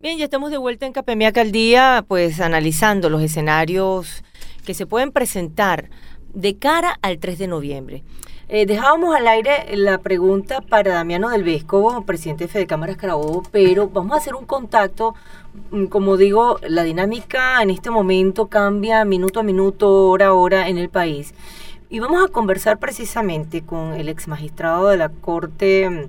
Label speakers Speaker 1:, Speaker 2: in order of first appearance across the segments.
Speaker 1: Bien, ya estamos de vuelta en Capemiaca al Día, pues analizando los escenarios que se pueden presentar de cara al 3 de noviembre. Dejábamos al aire la pregunta para Damiano del Vescovo, presidente de Fedecámaras Carabobo, pero vamos a hacer un contacto. Como digo, la dinámica en este momento cambia minuto a minuto, hora a hora en el país. Y vamos a conversar precisamente con el ex magistrado de la Corte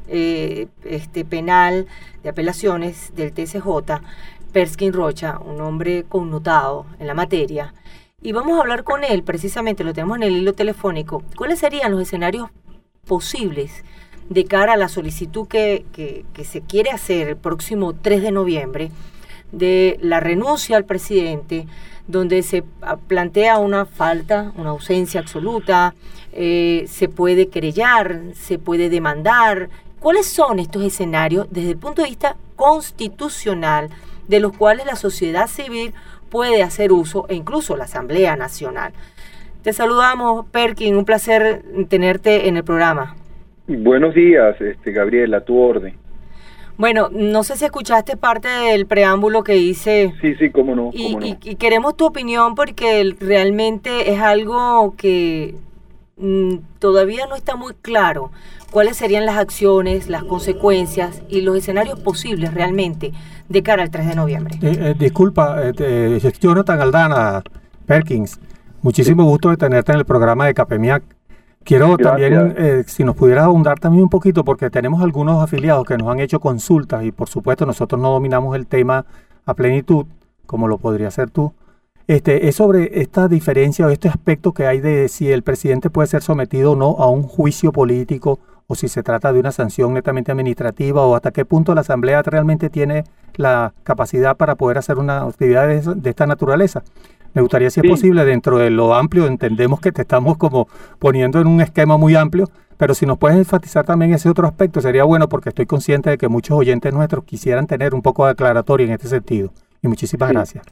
Speaker 1: Penal de Apelaciones del TSJ, Perskin Rocha, un hombre connotado en la materia. Y vamos a hablar con él, precisamente, lo tenemos en el hilo telefónico. ¿Cuáles serían los escenarios posibles de cara a la solicitud que se quiere hacer el próximo 3 de noviembre de la renuncia al presidente, donde se plantea una falta, una ausencia absoluta, se puede querellar, se puede demandar? ¿Cuáles son estos escenarios desde el punto de vista constitucional de los cuales la sociedad civil puede hacer uso, e incluso la Asamblea Nacional? Te saludamos, Perkin, un placer tenerte en el programa.
Speaker 2: Buenos días, Gabriela, a tu orden.
Speaker 1: Bueno, no sé si escuchaste parte del preámbulo que hice.
Speaker 2: Sí, cómo no.
Speaker 1: Y queremos tu opinión porque realmente es algo que todavía no está muy claro. ¿Cuáles serían las acciones, las consecuencias y los escenarios posibles realmente de cara al 3 de noviembre?
Speaker 3: Disculpa, Jonathan Aldana, Perkins, muchísimo gusto de tenerte en el programa de Capemiac. Quiero también, si nos pudieras abundar también un poquito, porque tenemos algunos afiliados que nos han hecho consultas y por supuesto nosotros no dominamos el tema a plenitud, como lo podría hacer tú. Es sobre esta diferencia o este aspecto que hay de si el presidente puede ser sometido o no a un juicio político, o si se trata de una sanción netamente administrativa, o hasta qué punto la Asamblea realmente tiene la capacidad para poder hacer una actividad de esta naturaleza. Me gustaría, si es posible, dentro de lo amplio, entendemos que te estamos como poniendo en un esquema muy amplio, pero si nos puedes enfatizar también ese otro aspecto, sería bueno, porque estoy consciente de que muchos oyentes nuestros quisieran tener un poco de aclaratoria en este sentido. Y muchísimas gracias.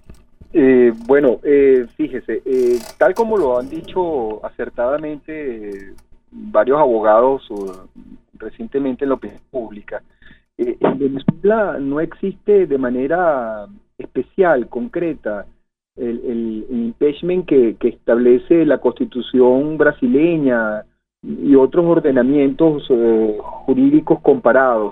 Speaker 2: Fíjese, tal como lo han dicho acertadamente varios abogados recientemente en la opinión pública, en Venezuela no existe de manera especial, concreta, el impeachment que establece la Constitución brasileña y otros ordenamientos jurídicos comparados.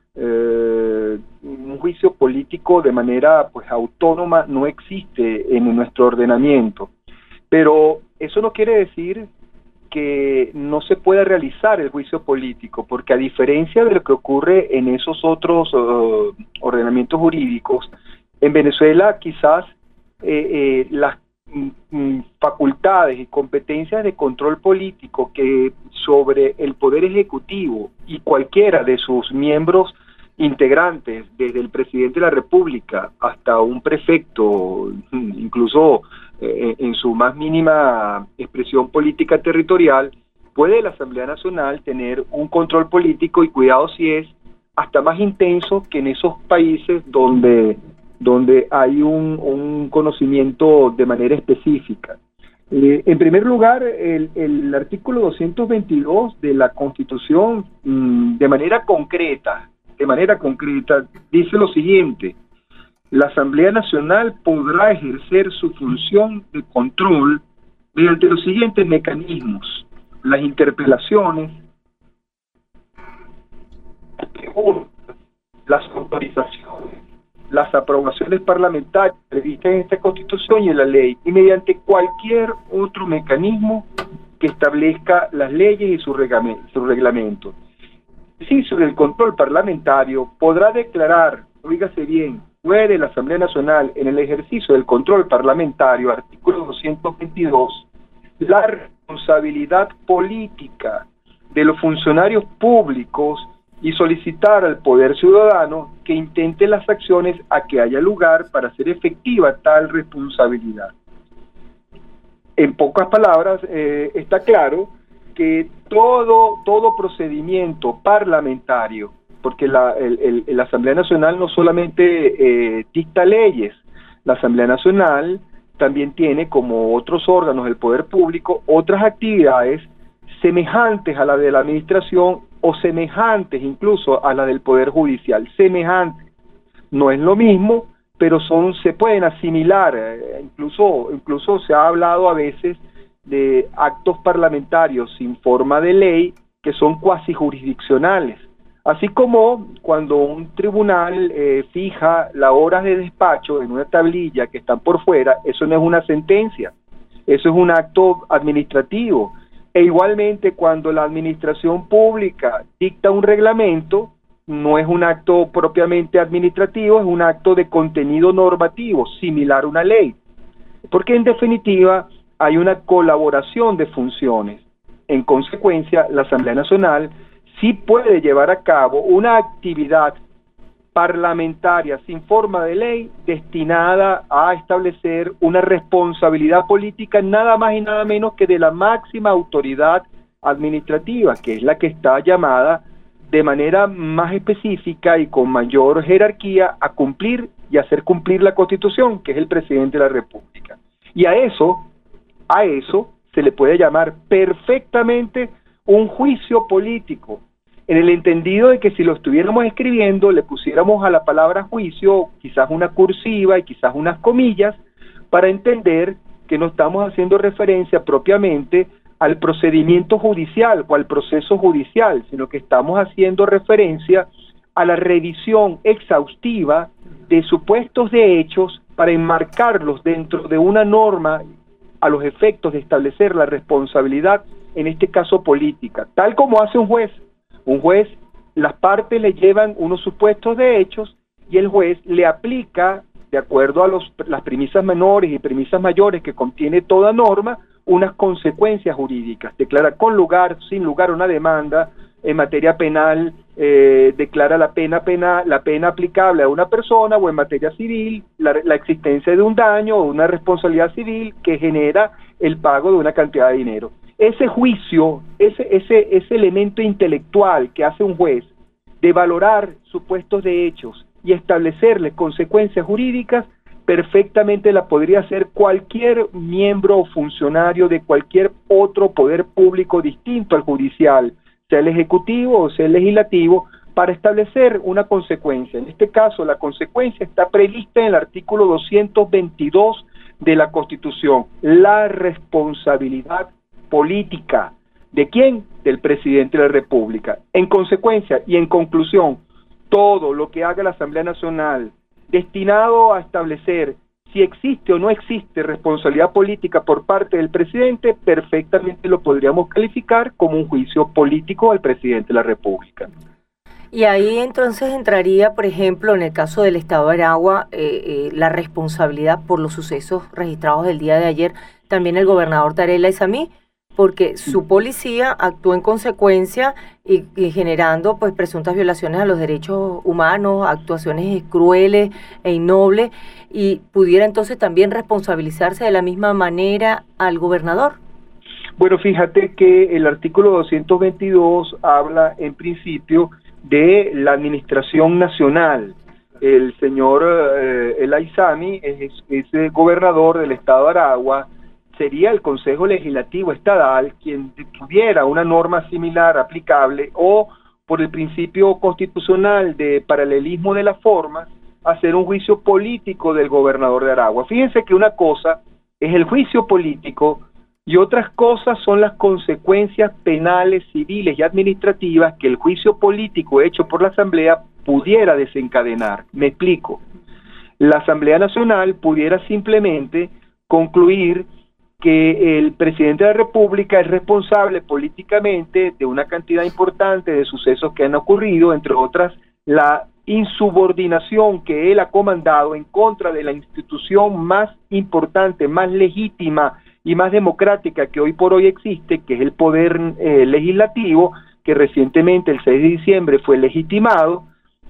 Speaker 2: Un juicio político de manera autónoma no existe en nuestro ordenamiento, pero eso no quiere decir que no se pueda realizar el juicio político, porque a diferencia de lo que ocurre en esos otros ordenamientos jurídicos, en Venezuela quizás las facultades y competencias de control político que sobre el Poder Ejecutivo y cualquiera de sus miembros integrantes, desde el presidente de la República hasta un prefecto, incluso en su más mínima expresión política territorial, puede la Asamblea Nacional tener un control político, y cuidado si es hasta más intenso que en esos países donde hay un conocimiento de manera específica. En primer lugar, el artículo 222 de la Constitución, de manera concreta, dice lo siguiente: la Asamblea Nacional podrá ejercer su función de control mediante los siguientes mecanismos: las interpelaciones, las autorizaciones, las aprobaciones parlamentarias previstas en esta Constitución y en la ley, y mediante cualquier otro mecanismo que establezca las leyes y su reglamento. El ejercicio del control parlamentario podrá declarar, oígase bien, puede la Asamblea Nacional, en el ejercicio del control parlamentario, artículo 222, la responsabilidad política de los funcionarios públicos y solicitar al Poder Ciudadano que intente las acciones a que haya lugar para hacer efectiva tal responsabilidad. En pocas palabras, está claro que todo procedimiento parlamentario, porque la Asamblea Nacional no solamente dicta leyes, la Asamblea Nacional también tiene, como otros órganos del poder público, otras actividades semejantes a la de la administración o semejantes incluso a la del Poder Judicial, semejantes. no es lo mismo, pero se pueden asimilar, incluso se ha hablado a veces de actos parlamentarios sin forma de ley que son cuasi jurisdiccionales, así como cuando un tribunal fija las horas de despacho en una tablilla que están por fuera, eso no es una sentencia, eso es un acto administrativo, e igualmente cuando la administración pública dicta un reglamento, no es un acto propiamente administrativo, es un acto de contenido normativo, similar a una ley, porque en definitiva hay una colaboración de funciones. En consecuencia, la Asamblea Nacional sí puede llevar a cabo una actividad parlamentaria sin forma de ley destinada a establecer una responsabilidad política nada más y nada menos que de la máxima autoridad administrativa, que es la que está llamada de manera más específica y con mayor jerarquía a cumplir y hacer cumplir la Constitución, que es el presidente de la República. Y a eso se le puede llamar perfectamente un juicio político, en el entendido de que si lo estuviéramos escribiendo, le pusiéramos a la palabra juicio quizás una cursiva y quizás unas comillas, para entender que no estamos haciendo referencia propiamente al procedimiento judicial o al proceso judicial, sino que estamos haciendo referencia a la revisión exhaustiva de supuestos de hechos para enmarcarlos dentro de una norma a los efectos de establecer la responsabilidad, en este caso política, tal como hace un juez. Un juez, las partes le llevan unos supuestos de hechos y el juez le aplica, de acuerdo a las premisas menores y premisas mayores que contiene toda norma, unas consecuencias jurídicas. Declara con lugar, sin lugar una demanda en materia penal, declara la pena aplicable a una persona, o en materia civil, la existencia de un daño o una responsabilidad civil que genera el pago de una cantidad de dinero. Ese juicio, ese elemento intelectual que hace un juez de valorar supuestos de hechos y establecerles consecuencias jurídicas, perfectamente la podría hacer cualquier miembro o funcionario de cualquier otro poder público distinto al judicial, sea el ejecutivo o sea el legislativo, para establecer una consecuencia. En este caso, la consecuencia está prevista en el artículo 222 de la Constitución, la responsabilidad política. ¿De quién? Del presidente de la República. En consecuencia y en conclusión, todo lo que haga la Asamblea Nacional destinado a establecer si existe o no existe responsabilidad política por parte del presidente, perfectamente lo podríamos calificar como un juicio político al presidente de la República.
Speaker 1: Y ahí entonces entraría, por ejemplo, en el caso del Estado de Aragua, la responsabilidad por los sucesos registrados el día de ayer, también el gobernador Tarek El Aissami, porque su policía actuó en consecuencia y generando pues presuntas violaciones a los derechos humanos, actuaciones crueles e innobles, y pudiera entonces también responsabilizarse de la misma manera al gobernador.
Speaker 2: Bueno, fíjate que el artículo 222 habla en principio de la administración nacional. El señor El Aissami es gobernador del Estado de Aragua. Sería el Consejo Legislativo Estadal quien tuviera una norma similar aplicable, o por el principio constitucional de paralelismo de las formas, hacer un juicio político del gobernador de Aragua. Fíjense que una cosa es el juicio político y otras cosas son las consecuencias penales, civiles y administrativas que el juicio político hecho por la Asamblea pudiera desencadenar. Me explico. La Asamblea Nacional pudiera simplemente concluir que el presidente de la República es responsable políticamente de una cantidad importante de sucesos que han ocurrido, entre otras la insubordinación que él ha comandado en contra de la institución más importante, más legítima y más democrática que hoy por hoy existe, que es el poder legislativo, que recientemente el 6 de diciembre fue legitimado,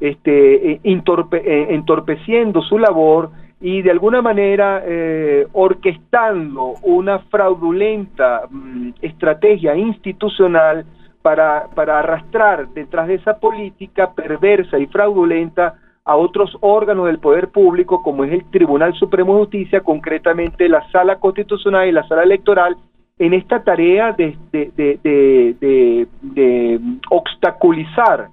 Speaker 2: entorpeciendo su labor y de alguna manera orquestando una fraudulenta estrategia institucional para arrastrar detrás de esa política perversa y fraudulenta a otros órganos del poder público, como es el Tribunal Supremo de Justicia, concretamente la Sala Constitucional y la Sala Electoral, en esta tarea de obstaculizar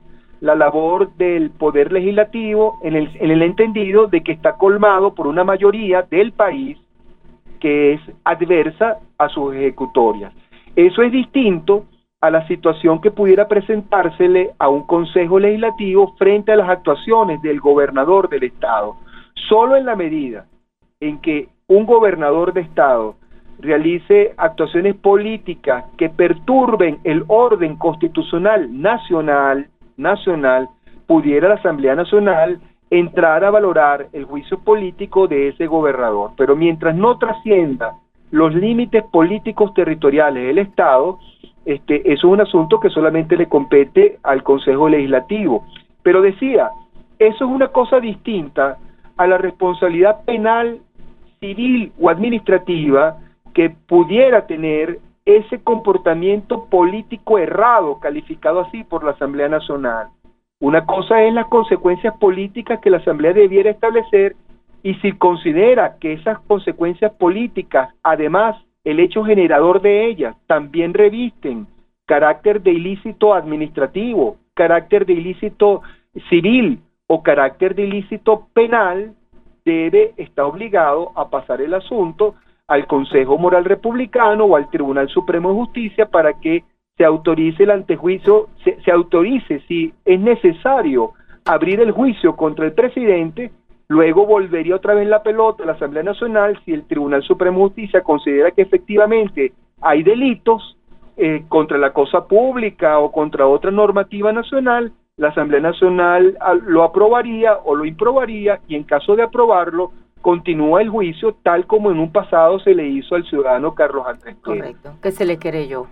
Speaker 2: la labor del Poder Legislativo en el entendido de que está colmado por una mayoría del país que es adversa a sus ejecutorias. Eso es distinto a la situación que pudiera presentársele a un Consejo Legislativo frente a las actuaciones del gobernador del Estado. Solo en la medida en que un gobernador de Estado realice actuaciones políticas que perturben el orden constitucional nacional, pudiera la Asamblea Nacional entrar a valorar el juicio político de ese gobernador. Pero mientras no trascienda los límites políticos territoriales del Estado, eso es un asunto que solamente le compete al Consejo Legislativo. Pero decía, eso es una cosa distinta a la responsabilidad penal, civil o administrativa que pudiera tener ese comportamiento político errado, calificado así por la Asamblea Nacional. Una cosa es las consecuencias políticas que la Asamblea debiera establecer, y si considera que esas consecuencias políticas, además el hecho generador de ellas, también revisten carácter de ilícito administrativo, carácter de ilícito civil o carácter de ilícito penal, debe estar obligado a pasar el asunto al Consejo Moral Republicano o al Tribunal Supremo de Justicia para que se autorice el antejuicio, se autorice si es necesario abrir el juicio contra el presidente. Luego volvería otra vez la pelota a la Asamblea Nacional si el Tribunal Supremo de Justicia considera que efectivamente hay delitos contra la cosa pública o contra otra normativa nacional. La Asamblea Nacional lo aprobaría o lo improbaría, y en caso de aprobarlo, continúa el juicio tal como en un pasado se le hizo al ciudadano Carlos Andrés Pérez.
Speaker 1: Correcto, que se le querelló.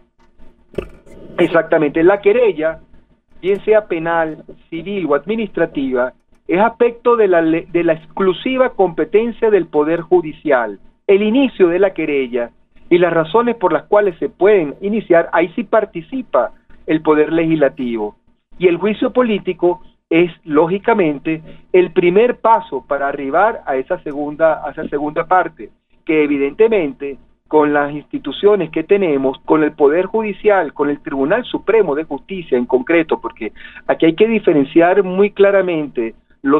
Speaker 2: Exactamente, la querella, bien sea penal, civil o administrativa, es aspecto de la exclusiva competencia del Poder Judicial. El inicio de la querella y las razones por las cuales se pueden iniciar, ahí sí participa el Poder Legislativo. Y el juicio político es, lógicamente, el primer paso para arribar a esa segunda parte, que evidentemente, con las instituciones que tenemos, con el Poder Judicial, con el Tribunal Supremo de Justicia en concreto, porque aquí hay que diferenciar muy claramente los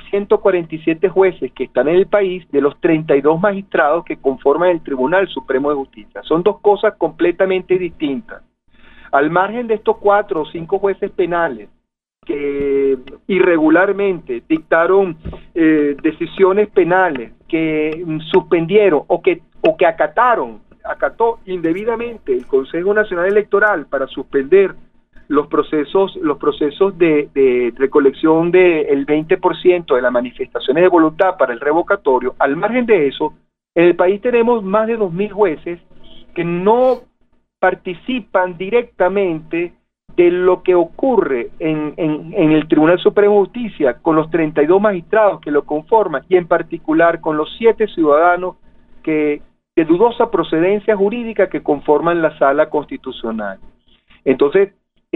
Speaker 2: 2.147 jueces que están en el país de los 32 magistrados que conforman el Tribunal Supremo de Justicia. Son dos cosas completamente distintas. Al margen de estos 4 o 5 jueces penales que irregularmente dictaron decisiones penales, que suspendieron o que acató indebidamente el Consejo Nacional Electoral para suspender los procesos de recolección del 20% de las manifestaciones de voluntad para el revocatorio. Al margen de eso, en el país tenemos más de 2.000 jueces que no participan directamente de lo que ocurre en el Tribunal Supremo de Justicia con los 32 magistrados que lo conforman, y en particular con los 7 ciudadanos de dudosa procedencia jurídica que conforman la Sala Constitucional. Entonces,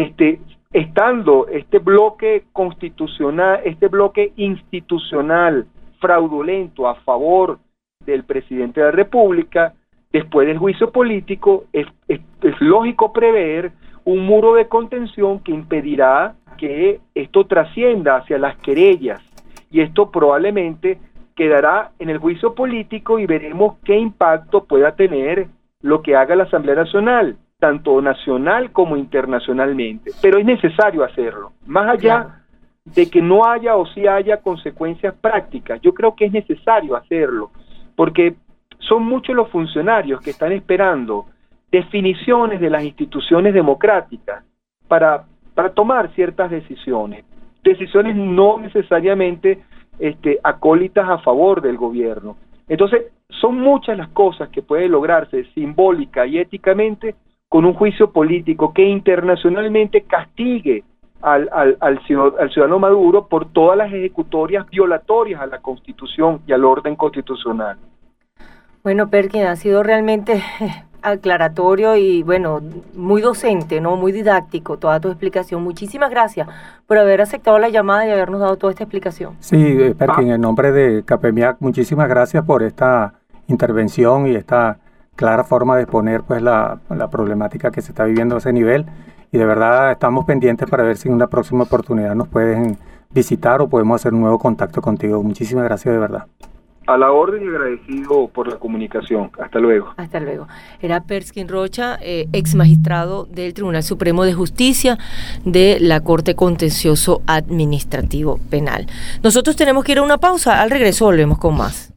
Speaker 2: estando este bloque constitucional, este bloque institucional fraudulento a favor del presidente de la República, después del juicio político, es lógico prever un muro de contención que impedirá que esto trascienda hacia las querellas, y esto probablemente quedará en el juicio político y veremos qué impacto pueda tener lo que haga la Asamblea Nacional, tanto nacional como internacionalmente. Pero es necesario hacerlo, más allá de que no haya o sí haya consecuencias prácticas. Yo creo que es necesario hacerlo, porque son muchos los funcionarios que están esperando definiciones de las instituciones democráticas para tomar ciertas decisiones no necesariamente acólitas a favor del gobierno. Entonces, son muchas las cosas que pueden lograrse simbólica y éticamente con un juicio político que internacionalmente castigue al ciudadano Maduro por todas las ejecutorias violatorias a la Constitución y al orden constitucional.
Speaker 1: Bueno, Perkin, ha sido realmente aclaratorio y, bueno, muy docente, ¿no? Muy didáctico toda tu explicación. Muchísimas gracias por haber aceptado la llamada y habernos dado toda esta explicación.
Speaker 3: Sí, Perkin, en nombre de CAPEMIAC, muchísimas gracias por esta intervención y esta clara forma de exponer pues la problemática que se está viviendo a ese nivel. y de verdad estamos pendientes para ver si en una próxima oportunidad nos pueden visitar o podemos hacer un nuevo contacto contigo. Muchísimas gracias de verdad.
Speaker 2: A la orden y agradecido por la comunicación. Hasta luego.
Speaker 1: Hasta luego. Era Perskin Rocha, ex magistrado del Tribunal Supremo de Justicia de la Corte Contencioso Administrativo Penal. Nosotros tenemos que ir a una pausa. Al regreso volvemos con más.